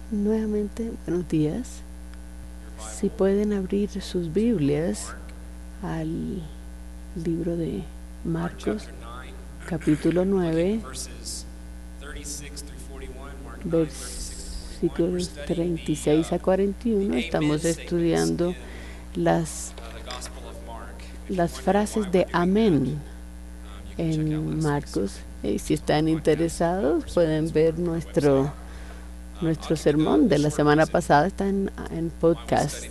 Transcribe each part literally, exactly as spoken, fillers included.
Nuevamente, buenos días. Si pueden abrir sus Biblias al libro de Marcos, capítulo nueve, versículos treinta y seis a cuarenta y uno, estamos estudiando las, las frases de amén en Marcos. Y si están interesados, pueden ver nuestro Nuestro sermón de la semana pasada, está en, en podcast.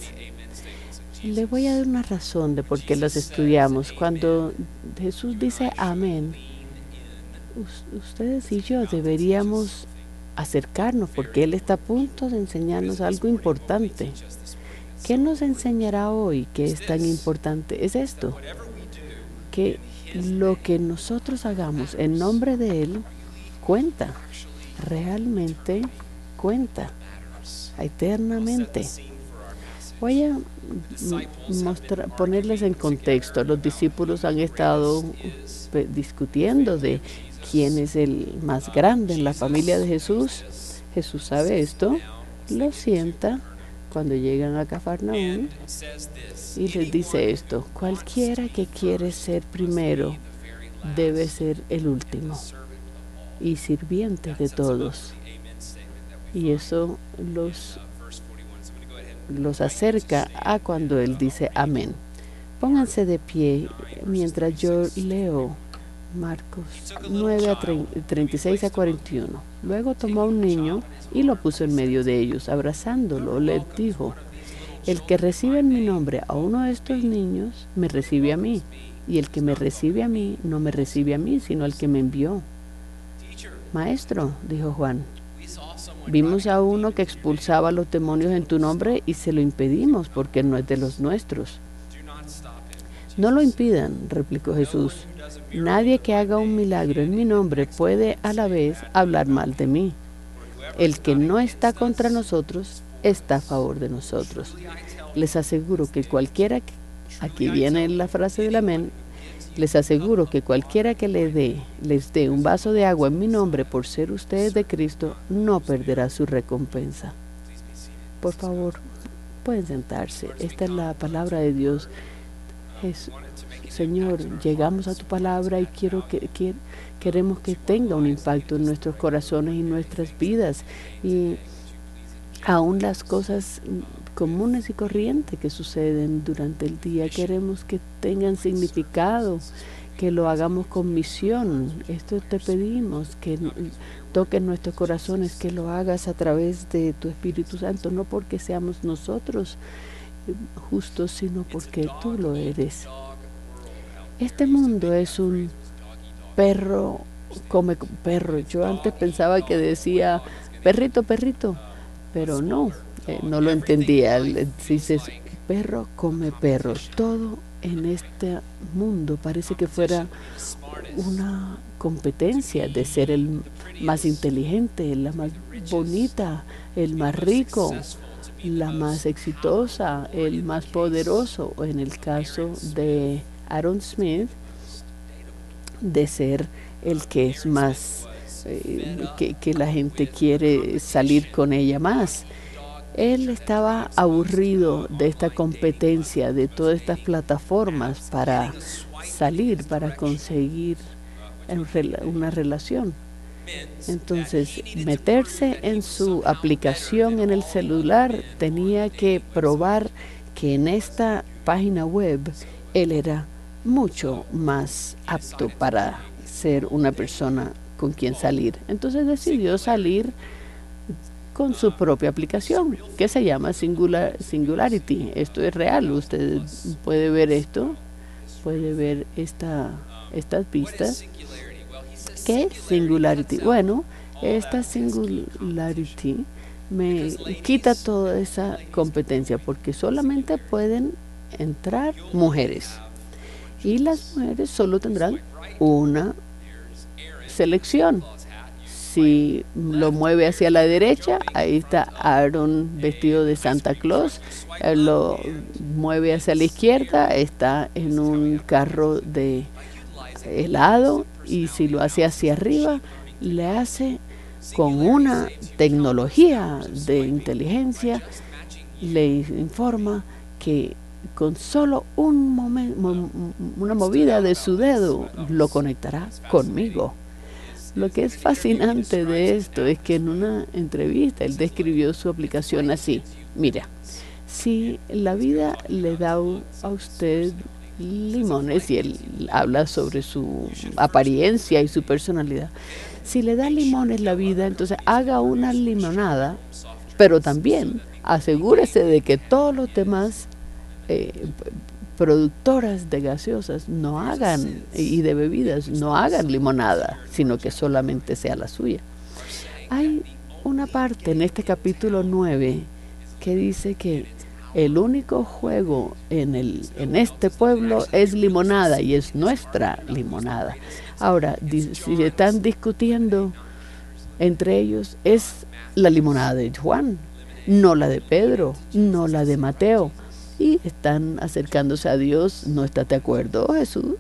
Le voy a dar una razón de por qué los estudiamos. Cuando Jesús dice amén, ustedes y yo deberíamos acercarnos porque Él está a punto de enseñarnos algo importante. ¿Qué nos enseñará hoy que es tan importante? Es esto, que lo que nosotros hagamos en nombre de Él cuenta, realmente cuenta eternamente. Voy a mostrar, ponerles en contexto. Los discípulos han estado discutiendo de quién es el más grande en la familia de Jesús. Jesús sabe esto, lo sienta cuando llegan a Cafarnaúm y les dice esto: cualquiera que quiere ser primero debe ser el último y sirviente de todos. Y eso los, los acerca a cuando Él dice amén. Pónganse de pie mientras yo leo Marcos nueve, treinta y seis a cuarenta y uno. Luego tomó a un niño y lo puso en medio de ellos. Abrazándolo, les dijo: el que recibe en mi nombre a uno de estos niños, me recibe a mí. Y el que me recibe a mí, no me recibe a mí, sino al que me envió. Maestro, dijo Juan, vimos a uno que expulsaba a los demonios en tu nombre y se lo impedimos porque no es de los nuestros. No lo impidan, replicó Jesús. Nadie que haga un milagro en mi nombre puede a la vez hablar mal de mí. El que no está contra nosotros está a favor de nosotros. Les aseguro que cualquiera que, aquí viene la frase del amén, les aseguro que cualquiera que les dé, les dé un vaso de agua en mi nombre por ser ustedes de Cristo, no perderá su recompensa. Por favor, pueden sentarse. Esta es la palabra de Dios. Jesús, Señor, llegamos a tu palabra y quiero que, que queremos que tenga un impacto en nuestros corazones y nuestras vidas. Y aún las cosas comunes y corrientes que suceden durante el día, queremos que tengan significado, que lo hagamos con misión. Esto te pedimos, que toques nuestros corazones, que lo hagas a través de tu Espíritu Santo, no porque seamos nosotros justos, sino porque tú lo eres. Este mundo es un perro come perro. Yo antes pensaba que decía perrito, perrito, pero no, eh, no lo entendía. Dices perro come perro. Todo en este mundo parece que fuera una competencia de ser el más inteligente, la más bonita, el más rico, la más exitosa, el más poderoso, o en el caso de Aaron Smith, de ser el que es más, eh, que, que la gente quiere salir con ella más. Él estaba aburrido de esta competencia, de todas estas plataformas para salir, para conseguir una relación. Entonces, meterse en su aplicación en el celular, tenía que probar que en esta página web él era mucho más apto para ser una persona con quien salir. Entonces decidió salir con su propia aplicación, que se llama Singular, Singularity. Esto es real, usted puede ver esto, puede ver esta, estas vistas. ¿Qué es Singularity? Bueno, esta Singularity me quita toda esa competencia porque solamente pueden entrar mujeres y las mujeres solo tendrán una selección. Si lo mueve hacia la derecha, ahí está Aaron vestido de Santa Claus. Lo mueve hacia la izquierda, está en un carro de helado. Y si lo hace hacia arriba, le hace con una tecnología de inteligencia, le informa que con solo un momento, una movida de su dedo, lo conectará conmigo. Lo que es fascinante de esto es que en una entrevista él describió su aplicación así. Mira, si la vida le da a usted limones, y él habla sobre su apariencia y su personalidad, si le da limones la vida, entonces haga una limonada, pero también asegúrese de que todos los demás eh, productoras de gaseosas no hagan, y de bebidas, no hagan limonada, sino que solamente sea la suya. Hay una parte en este capítulo nueve que dice que el único juego en, el, en este pueblo es limonada, y es nuestra limonada. Ahora, si están discutiendo entre ellos, es la limonada de Juan, no la de Pedro, no la de Mateo. Y están acercándose a Dios. ¿No estás de acuerdo, Jesús?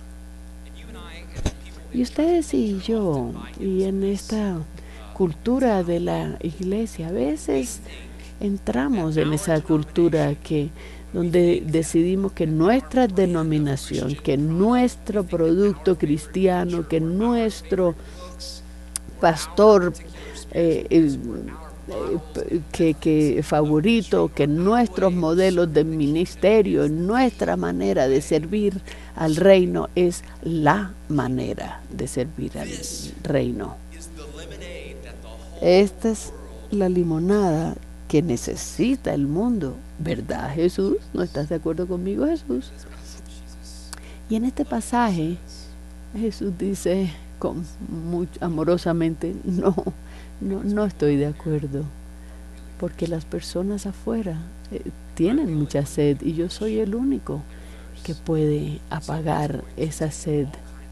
Y ustedes y yo, y en esta cultura de la iglesia, a veces entramos en esa cultura que donde decidimos que nuestra denominación, que nuestro producto cristiano, que nuestro pastor eh, eh, Que, que favorito, que nuestros modelos de ministerio, nuestra manera de servir al reino es la manera de servir al reino. Esta es la limonada que necesita el mundo, ¿verdad, Jesús? ¿No estás de acuerdo conmigo, Jesús? Y en este pasaje Jesús dice con muy amorosamente, no, no, no estoy de acuerdo, porque las personas afuera eh, tienen mucha sed y yo soy el único que puede apagar esa sed.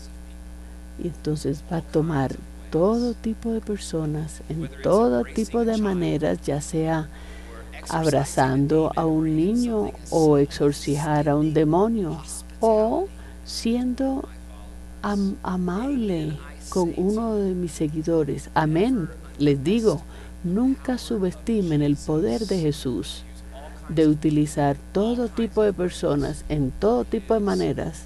Y entonces va a tomar todo tipo de personas, en todo tipo de maneras, ya sea abrazando a un niño o exorcizar a un demonio, o siendo am amable con uno de mis seguidores. Amén. Les digo, nunca subestimen el poder de Jesús de utilizar todo tipo de personas en todo tipo de maneras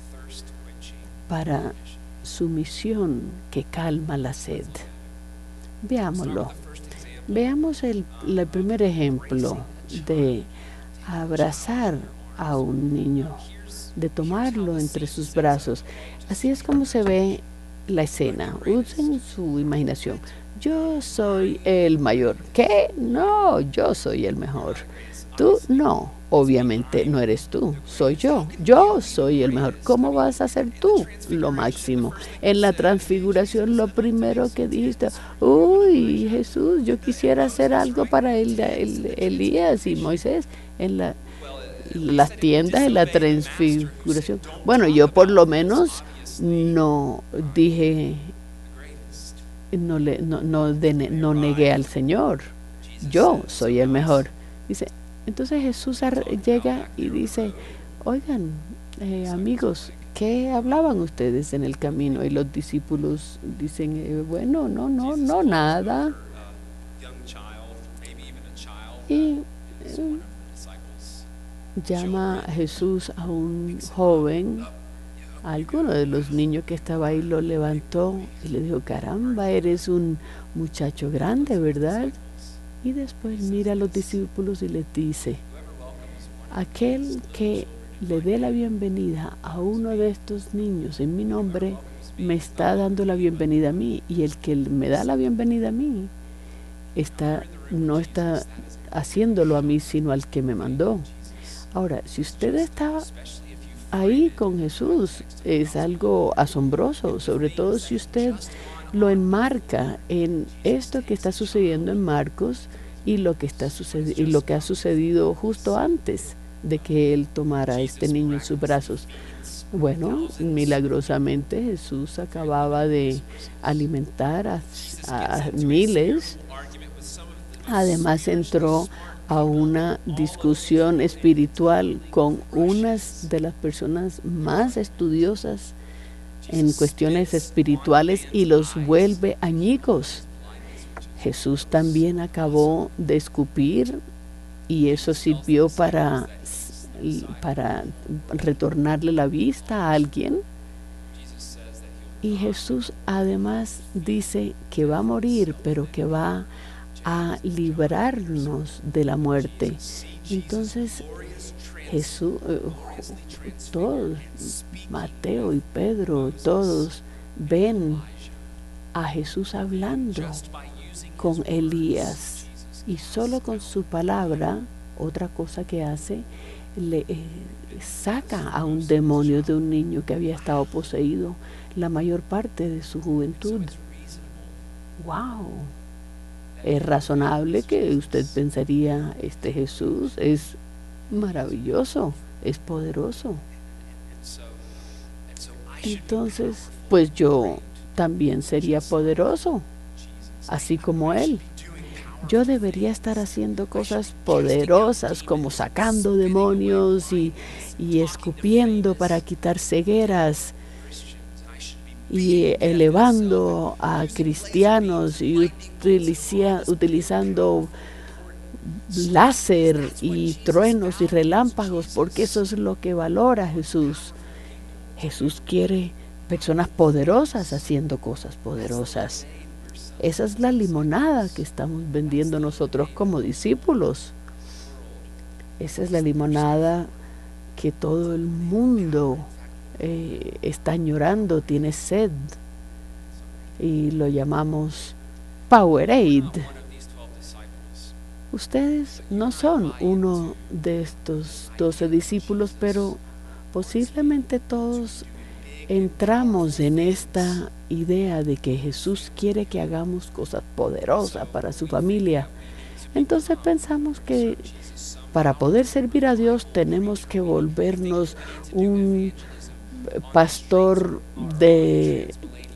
para su misión que calma la sed. Veámoslo. Veamos el, el primer ejemplo de abrazar a un niño, de tomarlo entre sus brazos. Así es como se ve la escena. Usen su imaginación. Yo soy el mayor. ¿Qué? No, yo soy el mejor. Tú no, obviamente no eres tú, soy yo. Yo soy el mejor. ¿Cómo vas a ser tú lo máximo? En la transfiguración lo primero que dijiste, uy, Jesús, yo quisiera hacer algo para el, el, Elías y Moisés en la, las tiendas de la transfiguración. Bueno, yo por lo menos no dije, no, le, no, no, de, no negué al Señor. Yo soy el mejor. Dice, entonces Jesús llega y dice, oigan, eh, amigos, ¿qué hablaban ustedes en el camino? Y los discípulos dicen, eh, bueno, no, no, no, nada. Y eh, llama a Jesús a un joven, a alguno de los niños que estaba ahí, lo levantó y le dijo, caramba, eres un muchacho grande, ¿verdad? Y después mira a los discípulos y les dice, aquel que le dé la bienvenida a uno de estos niños en mi nombre, me está dando la bienvenida a mí. Y el que me da la bienvenida a mí, está, no está haciéndolo a mí, sino al que me mandó. Ahora, si usted está ahí con Jesús, es algo asombroso, sobre todo si usted lo enmarca en esto que está sucediendo en Marcos y lo que está sucedi- y lo que ha sucedido justo antes de que él tomara a este niño en sus brazos. Bueno, milagrosamente Jesús acababa de alimentar a, a miles. Además entró a una discusión espiritual con unas de las personas más estudiosas en cuestiones espirituales y los vuelve añicos. Jesús también acabó de escupir y eso sirvió para, para retornarle la vista a alguien. Y Jesús además dice que va a morir, pero que va a librarnos de la muerte. Entonces Jesús, eh, todos, Mateo y Pedro, todos ven a Jesús hablando con Elías y solo con su palabra, otra cosa que hace, le eh, saca a un demonio de un niño que había estado poseído la mayor parte de su juventud. ¡Wow! Es razonable que usted pensaría, este Jesús es maravilloso, es poderoso. Entonces, pues yo también sería poderoso, así como Él. Yo debería estar haciendo cosas poderosas como sacando demonios y, y escupiendo para quitar cegueras y elevando a cristianos y utiliza, utilizando láser y truenos y relámpagos, porque eso es lo que valora Jesús. Jesús quiere personas poderosas haciendo cosas poderosas. Esa es la limonada que estamos vendiendo nosotros como discípulos. Esa es la limonada que todo el mundo eh, está añorando, tiene sed. Y lo llamamos Powerade. Ustedes no son uno de estos doce discípulos, pero posiblemente todos entramos en esta idea de que Jesús quiere que hagamos cosas poderosas para su familia. Entonces pensamos que para poder servir a Dios tenemos que volvernos un pastor de,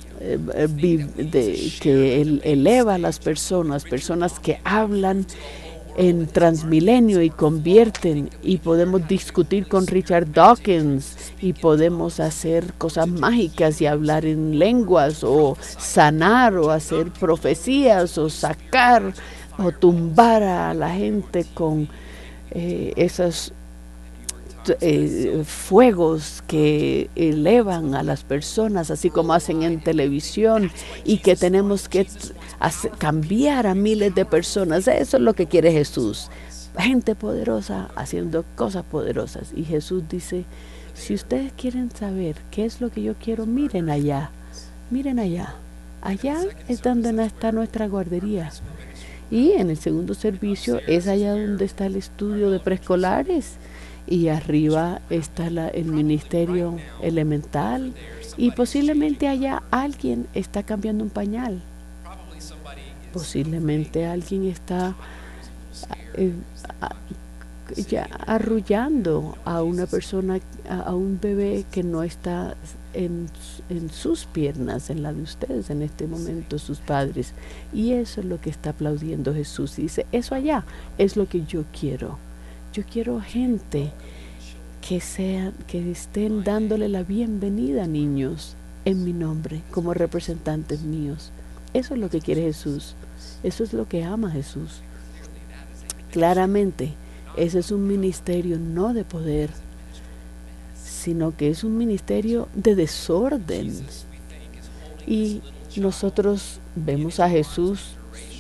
de que eleva a las personas, personas que hablan en Transmilenio y convierten, y podemos discutir con Richard Dawkins y podemos hacer cosas mágicas y hablar en lenguas o sanar o hacer profecías o sacar o tumbar a la gente con eh, esos eh, fuegos que elevan a las personas, así como hacen en televisión, y que tenemos que hacer, cambiar a miles de personas. Eso es lo que quiere Jesús, gente poderosa haciendo cosas poderosas. Y Jesús dice, si ustedes quieren saber qué es lo que yo quiero, miren allá, miren allá, allá es donde está nuestra guardería. Y en el segundo servicio es allá donde está el estudio de preescolares. Y arriba está la, el ministerio elemental. Y posiblemente allá alguien está cambiando un pañal. Posiblemente alguien está eh, a, ya arrullando a una persona, a, a un bebé que no está en, en sus piernas, en la de ustedes en este momento, sus padres. Y eso es lo que está aplaudiendo Jesús. Y dice, eso allá es lo que yo quiero. Yo quiero gente que sean, que estén dándole la bienvenida a niños en mi nombre, como representantes míos. Eso es lo que quiere Jesús. Eso es lo que ama Jesús. Claramente, ese es un ministerio no de poder, sino que es un ministerio de desorden. Y nosotros vemos a Jesús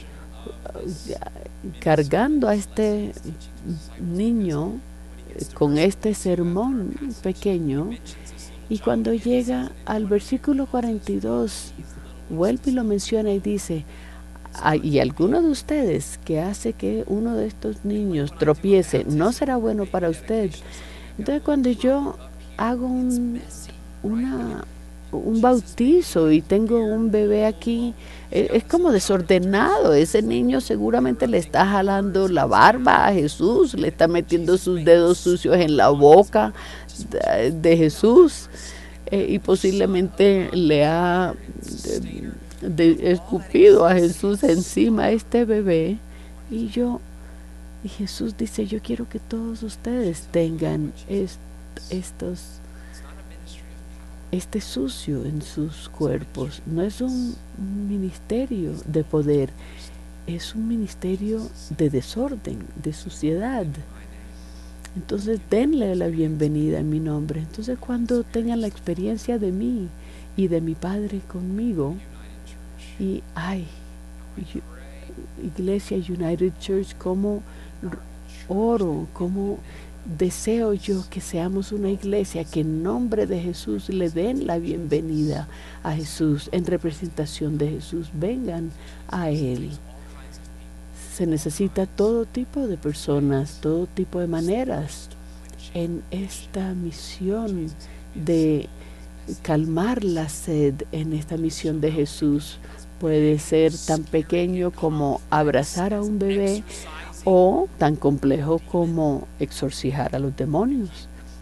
cargando a este niño con este sermón pequeño, y cuando llega al versículo cuarenta y dos vuelve y lo menciona y dice, ah, y alguno de ustedes que hace que uno de estos niños tropiece no será bueno para usted. Entonces cuando yo hago un, una un bautizo y tengo un bebé aquí, es como desordenado. Ese niño seguramente le está jalando la barba a Jesús, le está metiendo sus dedos sucios en la boca de, de Jesús, eh, y posiblemente le ha de, de, escupido a Jesús encima a este bebé. Y yo, y Jesús dice, yo quiero que todos ustedes tengan est, estos este sucio en sus cuerpos. No es un ministerio de poder, es un ministerio de desorden, de suciedad. Entonces denle la bienvenida en mi nombre. Entonces cuando tengan la experiencia de mí y de mi Padre conmigo, y ay, Iglesia United Church, como oro, como deseo yo que seamos una iglesia que en nombre de Jesús le den la bienvenida a Jesús, en representación de Jesús. Vengan a Él. Se necesita todo tipo de personas, todo tipo de maneras en esta misión de calmar la sed, en esta misión de Jesús. Puede ser tan pequeño como abrazar a un bebé o tan complejo como exorcizar a los demonios.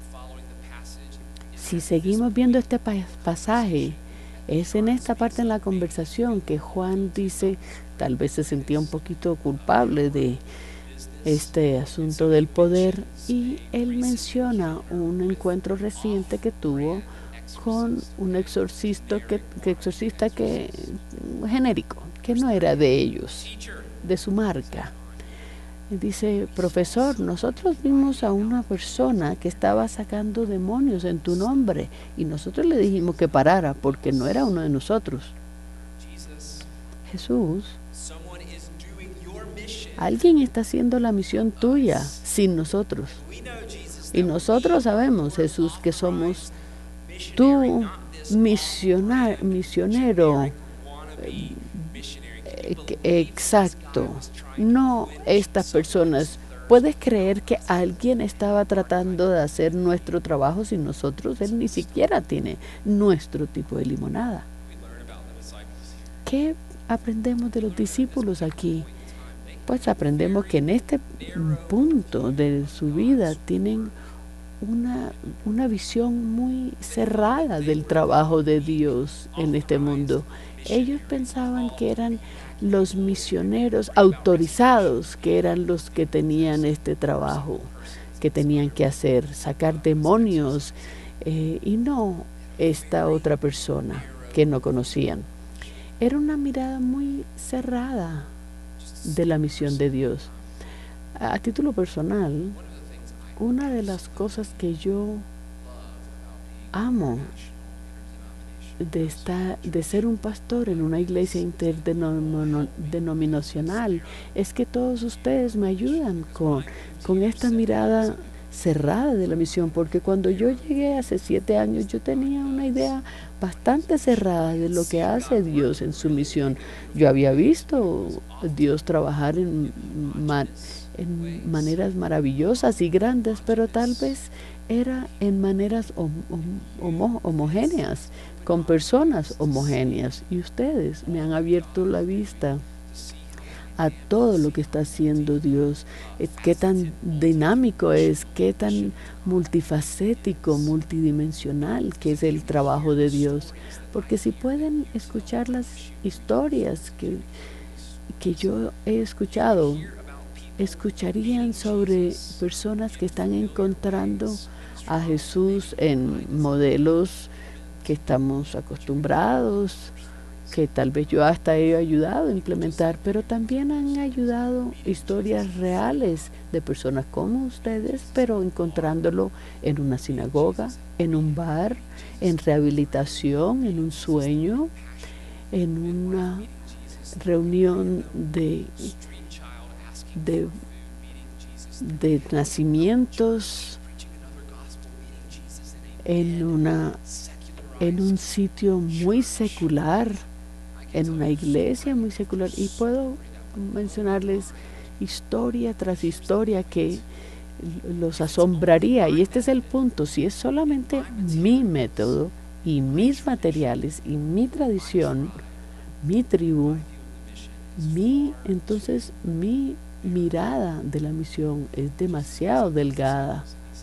Si seguimos viendo este pasaje, es en esta parte en la conversación que Juan dice, tal vez se sentía un poquito culpable de este asunto del poder, y él menciona un encuentro reciente que tuvo con un exorcista que, que exorcista que genérico, que no era de ellos, de su marca. Dice, profesor, nosotros vimos a una persona que estaba sacando demonios en tu nombre y nosotros le dijimos que parara porque no era uno de nosotros. Jesús, alguien está haciendo la misión tuya sin nosotros. Y nosotros sabemos, Jesús, que somos tu misionar, misionero. Exacto, no estas personas. ¿Puedes creer que alguien estaba tratando de hacer nuestro trabajo sin nosotros? Él ni siquiera tiene nuestro tipo de limonada. ¿Qué aprendemos de los discípulos aquí? Pues aprendemos que en este punto de su vida tienen una, una visión muy cerrada del trabajo de Dios en este mundo. Ellos pensaban que eran los misioneros autorizados, que eran los que tenían este trabajo, que tenían que hacer, sacar demonios, eh, y no esta otra persona que no conocían. Era una mirada muy cerrada de la misión de Dios. A, a título personal, una de las cosas que yo amo de estar, de ser un pastor en una iglesia interdenominacional es que todos ustedes me ayudan con, con esta mirada cerrada de la misión, porque cuando yo llegué hace siete años yo tenía una idea bastante cerrada de lo que hace Dios en su misión. Yo había visto a Dios trabajar en, en maneras maravillosas y grandes, pero tal vez era en maneras hom homo homogéneas, con personas homogéneas, y ustedes me han abierto la vista a todo lo que está haciendo Dios, eh, qué tan dinámico es, qué tan multifacético, multidimensional que es el trabajo de Dios. Porque si pueden escuchar las historias que, que yo he escuchado, escucharían sobre personas que están encontrando a Jesús en modelos que estamos acostumbrados, que tal vez yo hasta he ayudado a implementar, pero también han ayudado historias reales de personas como ustedes, pero encontrándolo en una sinagoga, en un bar, en rehabilitación, en un sueño, en una reunión de, de, de nacimientos, en una en un sitio muy secular, en una iglesia muy secular, y puedo mencionarles historia tras historia que los asombraría. Y este es el punto: si es solamente mi método y mis materiales y mi tradición, mi tribu, mi entonces mi mirada de la misión es demasiado delgada.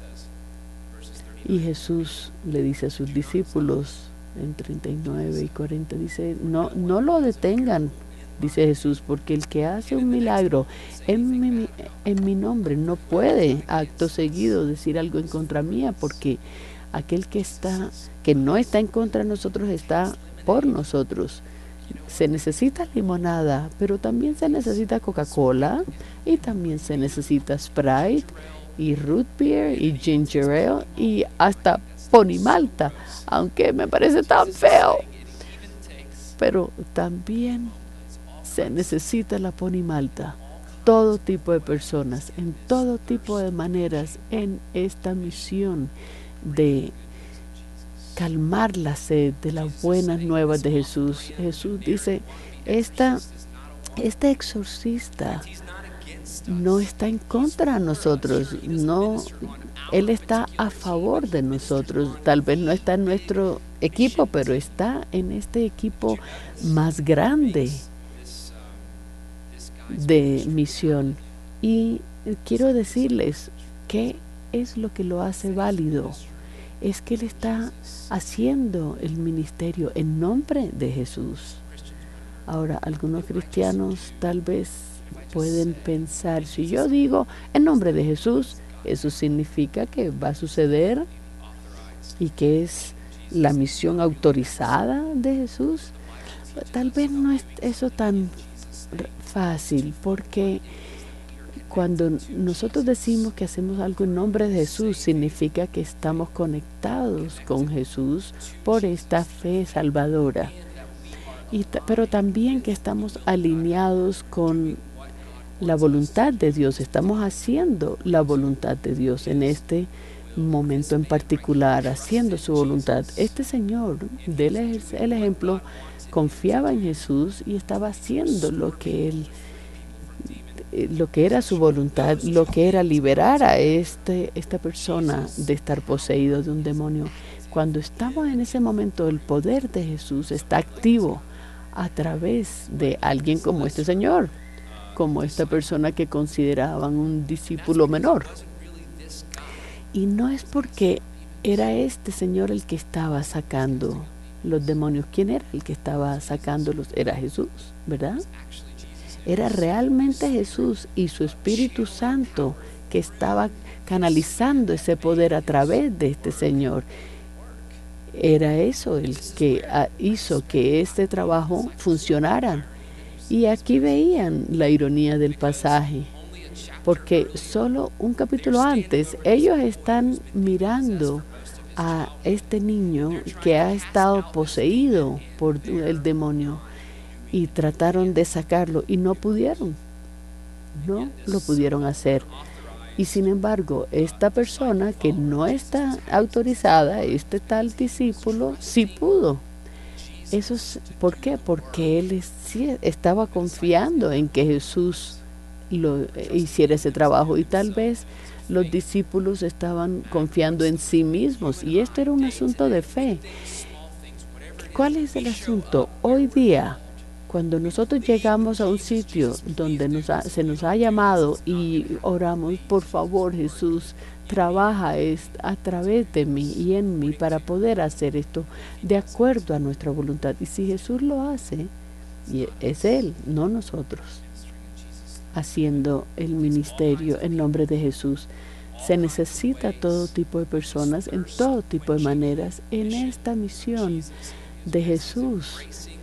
Y Jesús le dice a sus discípulos en treinta y nueve y cuarenta, dice, no, no lo detengan, dice Jesús, porque el que hace un milagro en mi, en mi nombre no puede acto seguido decir algo en contra mía, porque aquel que está, que no está en contra de nosotros está por nosotros. Se necesita limonada, pero también se necesita Coca-Cola y también se necesita Sprite y root beer y ginger ale y hasta Pony Malta, aunque me parece tan feo. Pero también se necesita la Pony Malta. Todo tipo de personas, en todo tipo de maneras, en esta misión de calmar la sed de las buenas nuevas de Jesús. Jesús dice, esta, este exorcista no está en contra de nosotros, no, Él está a favor de nosotros. Tal vez no está en nuestro equipo, pero está en este equipo más grande de misión. Y quiero decirles qué es lo que lo hace válido. Es que Él está haciendo el ministerio en nombre de Jesús. Ahora, algunos cristianos tal vez pueden pensar, si yo digo en nombre de Jesús, eso significa que va a suceder y que es la misión autorizada de Jesús. Tal vez no es eso tan fácil, porque cuando nosotros decimos que hacemos algo en nombre de Jesús, significa que estamos conectados con Jesús por esta fe salvadora. Y pero también que estamos alineados con la voluntad de Dios. Estamos haciendo la voluntad de Dios en este momento en particular, haciendo su voluntad. Este señor, déle el ejemplo, confiaba en Jesús y estaba haciendo lo que él lo que era su voluntad, lo que era liberar a este, esta persona de estar poseído de un demonio. Cuando estamos en ese momento, el poder de Jesús está activo a través de alguien como este señor, como esta persona que consideraban un discípulo menor. Y no es porque era este señor el que estaba sacando los demonios. ¿Quién era el que estaba sacándolos? Era Jesús, ¿verdad? Era realmente Jesús y su Espíritu Santo que estaba canalizando ese poder a través de este señor. Era eso el que hizo que este trabajo funcionara. Y aquí veían la ironía del pasaje, porque solo un capítulo antes ellos están mirando a este niño que ha estado poseído por el demonio y trataron de sacarlo y no pudieron, no lo pudieron hacer. Y sin embargo, esta persona que no está autorizada, este tal discípulo, sí pudo. Eso es, ¿por qué? Porque él es, sí, estaba confiando en que Jesús lo hiciera ese trabajo, y tal vez los discípulos estaban confiando en sí mismos, y esto era un asunto de fe. ¿Cuál es el asunto? Hoy día, cuando nosotros llegamos a un sitio donde nos ha, se nos ha llamado y oramos, por favor, Jesús, trabaja es, a través de mí y en mí para poder hacer esto de acuerdo a nuestra voluntad. Y si Jesús lo hace, y es Él, no nosotros, haciendo el ministerio en nombre de Jesús. Se necesita todo tipo de personas en todo tipo de maneras en esta misión de Jesús.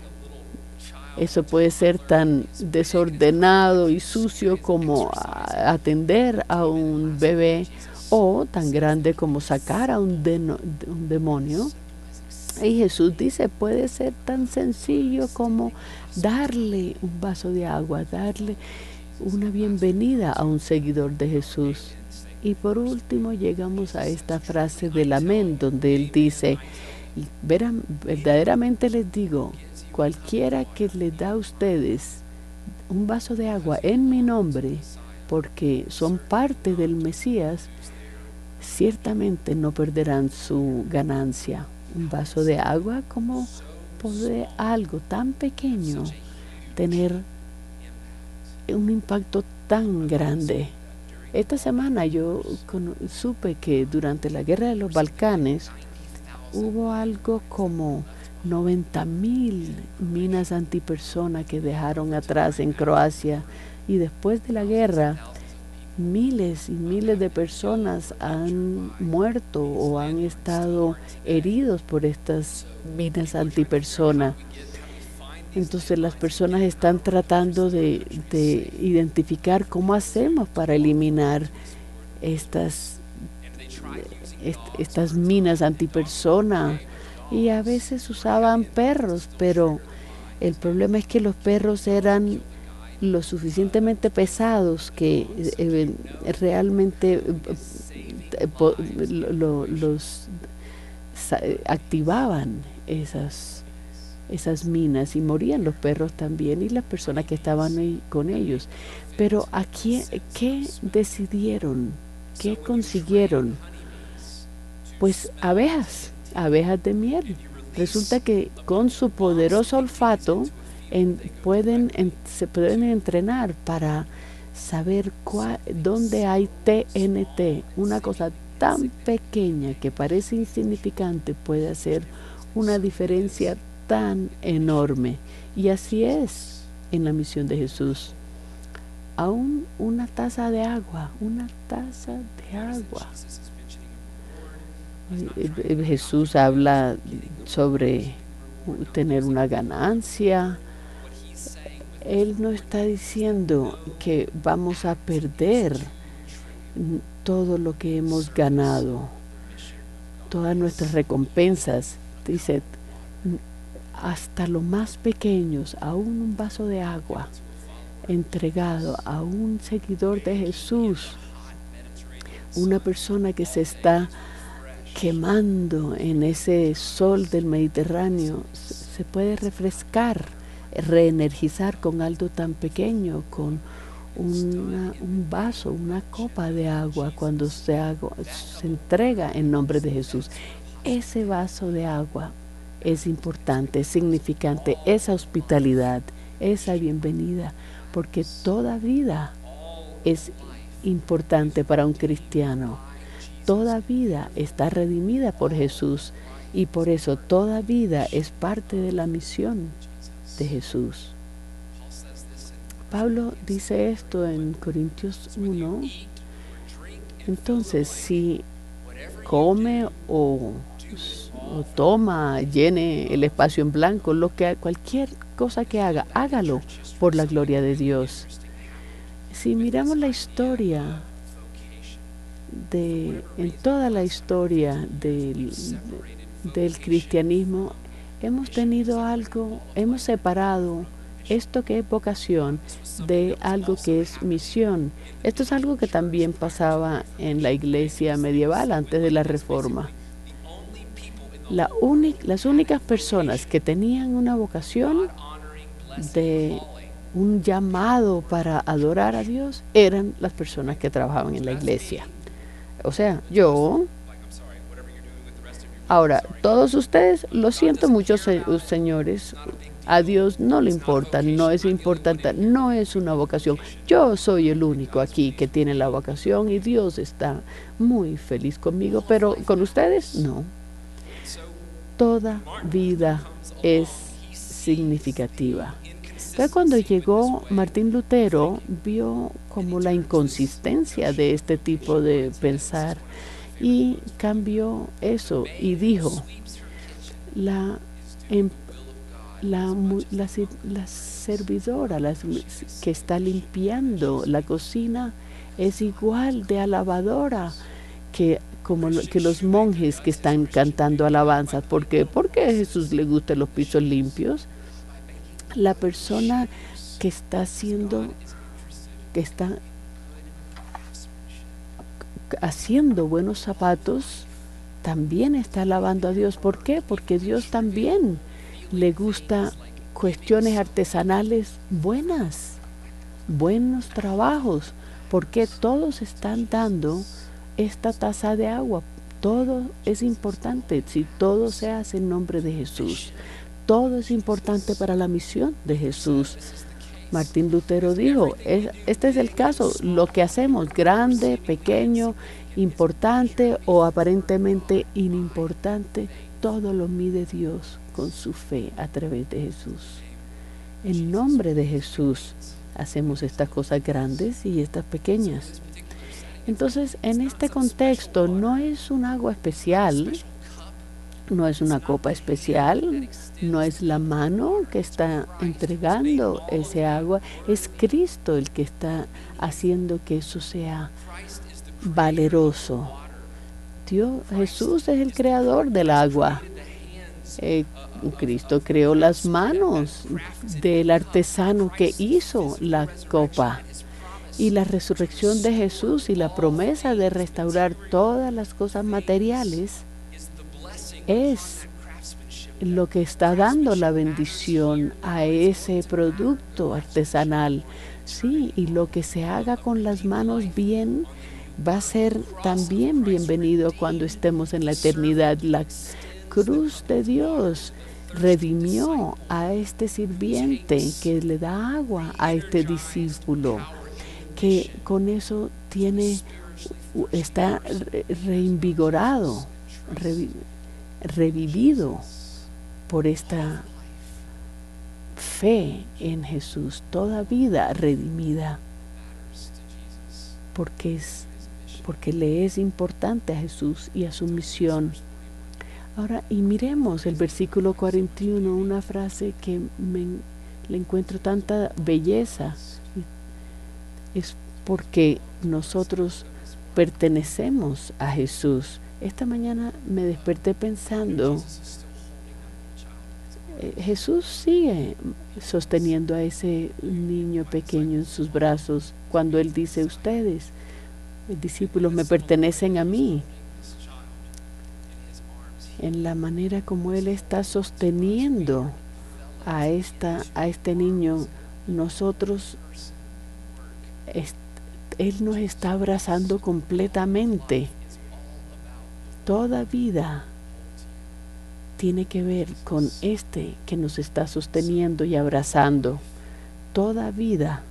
Eso puede ser tan desordenado y sucio como a atender a un bebé, o tan grande como sacar a un, deno, un demonio. Y Jesús dice, puede ser tan sencillo como darle un vaso de agua, darle una bienvenida a un seguidor de Jesús. Y por último llegamos a esta frase del amén, donde Él dice, Verán, verdaderamente les digo, cualquiera que les da a ustedes un vaso de agua en mi nombre, porque son parte del Mesías, ciertamente no perderán su ganancia. Un vaso de agua, ¿cómo puede algo tan pequeño tener un impacto tan grande? Esta semana yo con, supe que durante la guerra de los Balcanes hubo algo como noventa mil minas antipersona que dejaron atrás en Croacia, y después de la guerra miles y miles de personas han muerto o han estado heridos por estas minas antipersona. Entonces las personas están tratando de, de identificar cómo hacemos para eliminar estas, est estas minas antipersona. Y a veces usaban perros, pero el problema es que los perros eran lo suficientemente pesados que eh, realmente eh, lo, los activaban esas, esas minas y morían los perros también y las personas que estaban ahí con ellos. Pero aquí, ¿qué decidieron? ¿Qué consiguieron? Pues abejas, abejas de miel. Resulta que con su poderoso olfato en, pueden, en, se pueden entrenar para saber cuál, dónde hay T N T, una cosa tan pequeña que parece insignificante puede hacer una diferencia tan enorme. Y así es en la misión de Jesús. Aún una taza de agua, una taza de agua. Jesús habla sobre tener una ganancia. Él no está diciendo que vamos a perder todo lo que hemos ganado, todas nuestras recompensas. Dice, hasta los más pequeños, aún un vaso de agua entregado a un seguidor de Jesús, una persona que se está quemando en ese sol del Mediterráneo, se puede refrescar, reenergizar con algo tan pequeño, con una, un vaso, una copa de agua, cuando se, hago, se entrega en nombre de Jesús. Ese vaso de agua es importante, es significante, esa hospitalidad, esa bienvenida, porque toda vida es importante para un cristiano. Toda vida está redimida por Jesús y por eso toda vida es parte de la misión de Jesús. Pablo dice esto en Corintios uno. Entonces, si come o, o toma, llene el espacio en blanco, lo que cualquier cosa que haga, hágalo por la gloria de Dios. Si miramos la historia de, en toda la historia del, del cristianismo, hemos tenido algo, hemos separado esto que es vocación de algo que es misión. Esto es algo que también pasaba en la iglesia medieval antes de la Reforma. La las únicas personas que tenían una vocación de un llamado para adorar a Dios eran las personas que trabajaban en la iglesia. O sea, yo... Ahora, todos ustedes, lo siento mucho, se señores, a Dios no le importa, no es importante, no es una vocación. Yo soy el único aquí que tiene la vocación y Dios está muy feliz conmigo, pero con ustedes no. Toda vida es significativa. Entonces, cuando llegó Martín Lutero, vio como la inconsistencia de este tipo de pensar y cambió eso y dijo, la, la, la, la servidora la, que está limpiando la cocina es igual de alabadora que, como lo, que los monjes que están cantando alabanzas. ¿Por qué? Porque a Jesús le gustan los pisos limpios. La persona que está haciendo, que está haciendo buenos zapatos, también está alabando a Dios. ¿Por qué? Porque Dios también le gusta cuestiones artesanales buenas, buenos trabajos, porque todos están dando esta taza de agua. Todo es importante si todo se hace en nombre de Jesús. Todo es importante para la misión de Jesús. Martín Lutero dijo, este es el caso, lo que hacemos, grande, pequeño, importante o aparentemente inimportante, todo lo mide Dios con su fe a través de Jesús. En nombre de Jesús hacemos estas cosas grandes y estas pequeñas. Entonces, en este contexto, no es un agua especial, No es una copa especial, no es la mano que está entregando ese agua, es Cristo el que está haciendo que eso sea valeroso. Dios, Jesús es el creador del agua. Eh, Cristo creó las manos del artesano que hizo la copa. Y la resurrección de Jesús y la promesa de restaurar todas las cosas materiales es lo que está dando la bendición a ese producto artesanal. Sí, y lo que se haga con las manos bien va a ser también bienvenido cuando estemos en la eternidad. La cruz de Dios redimió a este sirviente que le da agua a este discípulo, que con eso tiene, está reinvigorado, revi, revivido por esta fe en Jesús, toda vida redimida, porque, es, porque le es importante a Jesús y a su misión. Ahora, y miremos el versículo cuarenta y uno, una frase que me, le encuentro tanta belleza. Es porque nosotros pertenecemos a Jesús. Esta mañana me desperté pensando, eh, Jesús sigue sosteniendo a ese niño pequeño en sus brazos cuando Él dice, ustedes, discípulos, me pertenecen a mí. En la manera como Él está sosteniendo a, esta, a este niño, nosotros, est- Él nos está abrazando completamente. Toda vida tiene que ver con este que nos está sosteniendo y abrazando. Toda vida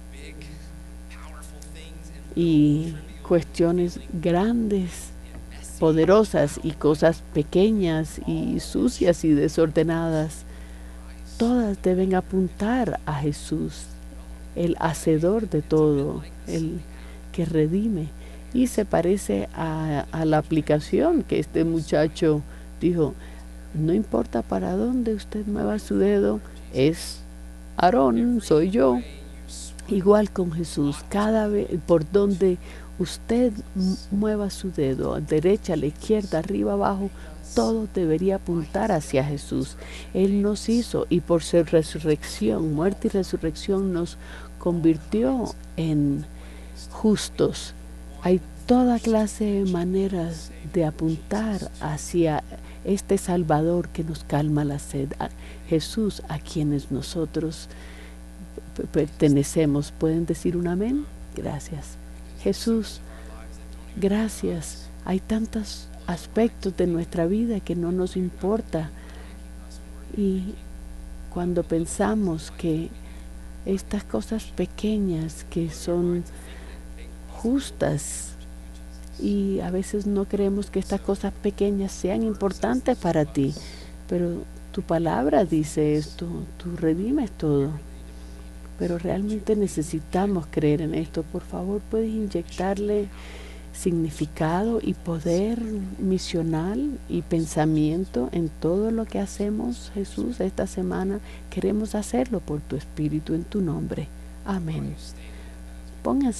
y cuestiones grandes, poderosas y cosas pequeñas y sucias y desordenadas, todas deben apuntar a Jesús, el hacedor de todo, el que redime. Y se parece a, a la aplicación que este muchacho dijo, no importa para dónde usted mueva su dedo, es Aarón, soy yo. Igual con Jesús, cada vez por donde usted mueva su dedo, a derecha, a la izquierda, arriba, abajo, todo debería apuntar hacia Jesús. Él nos hizo y por su resurrección, muerte y resurrección, nos convirtió en justos. Hay toda clase de maneras de apuntar hacia este Salvador que nos calma la sed, a Jesús, a quienes nosotros pertenecemos. ¿Pueden decir un amén? Gracias. Jesús, gracias. Hay tantos aspectos de nuestra vida que no nos importa. Y cuando pensamos que estas cosas pequeñas que son justas, y a veces no creemos que estas cosas pequeñas sean importantes para ti, pero tu palabra dice esto, tú redimes todo. Pero realmente necesitamos creer en esto. Por favor, puedes inyectarle significado y poder misional y pensamiento en todo lo que hacemos, Jesús, esta semana. Queremos hacerlo por tu Espíritu en tu nombre. Amén. Pónganse